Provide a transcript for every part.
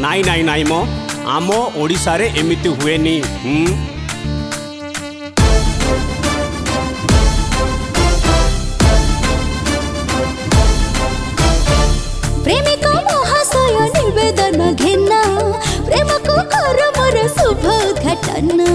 नाई नाई नाई मो आम ओडिशा रे एमिति हुएनी। प्रेमिका महाशय निवेदन घेना प्रेम को कर मोर शुभ घटना।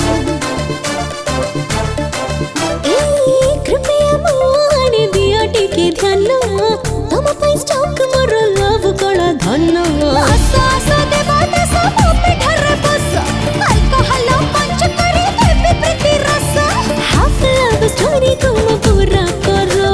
कृपया मानी दिया टिके ध्यान तुम पे स्टॉक मोर लव कला धन। आशा आशा देवा देश पे ठरे बस अल्कोहल पंच करी देवी प्रीति रस। हाफ लव स्टोरी तुम पूरा करो।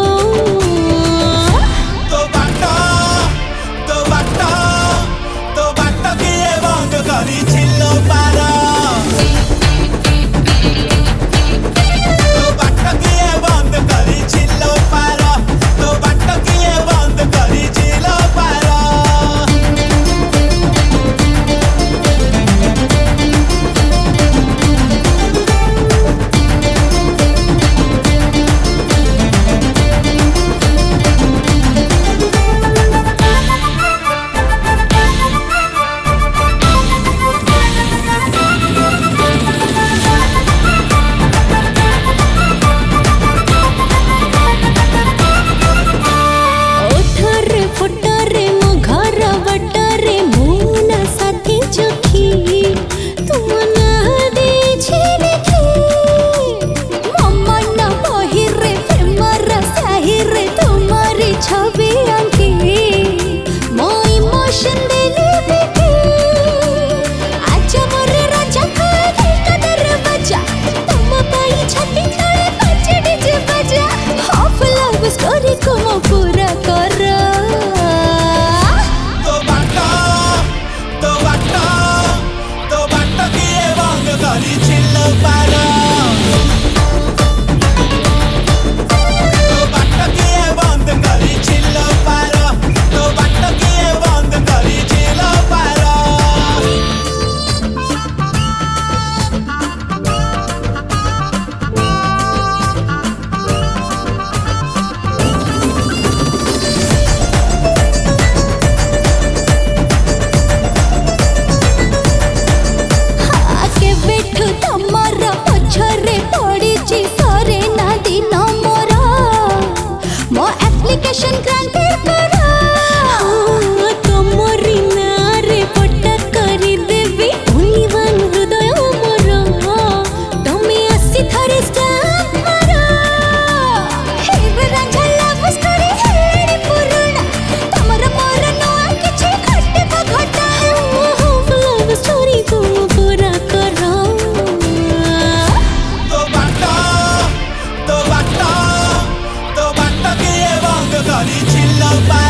Chill out.